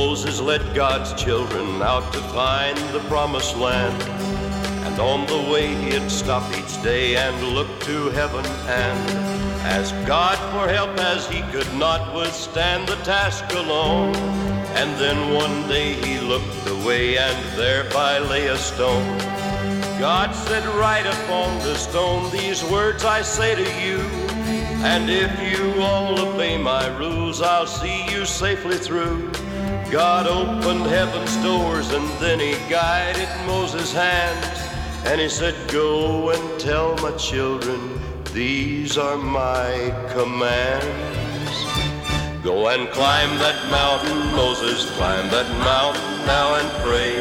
Moses led God's children out to find the promised land. And on the way he'd stop each day and look to heaven and ask God for help, as he could not withstand the task alone. And then one day he looked away, and thereby lay a stone. God said, "Write upon the stone these words I say to you, and if you all obey my rules, I'll see you safely through." God opened heaven's doors, and then he guided Moses' hands, and he said, "Go and tell my children, these are my commands." Go and climb that mountain, Moses, climb that mountain now and pray.